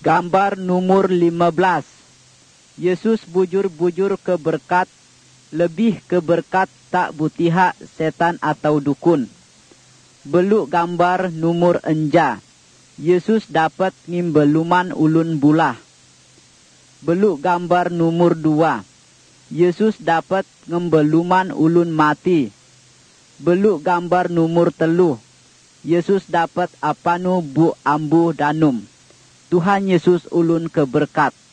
Gambar nomor 15. Yesus bujur-bujur ke berkat, lebih ke berkat tak butiha setan atau dukun. Beluk gambar nomor enja. Yesus dapat ngimbeluman ulun bulah. Beluk gambar nomor 2. Yesus dapat ngembeluman ulun mati. Beluk gambar nomor 3. Yesus dapat apanu bu ambu danum. Tuhan Yesus ulun keberkat.